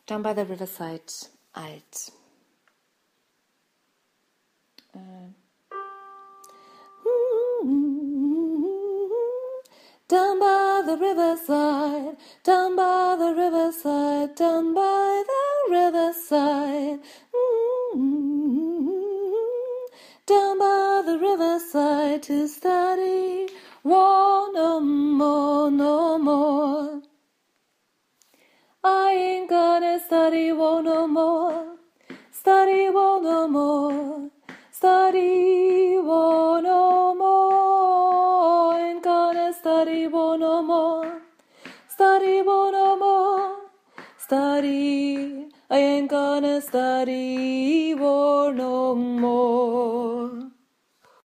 Down by the riverside, alt. Down by the riverside, down by the riverside, down by the riverside. Down by the riverside to study war no more, no more. I ain't gonna study war no more, study war no more, study war no more. Ain't gonna study war no more, study war no more, study. I ain't gonna study war no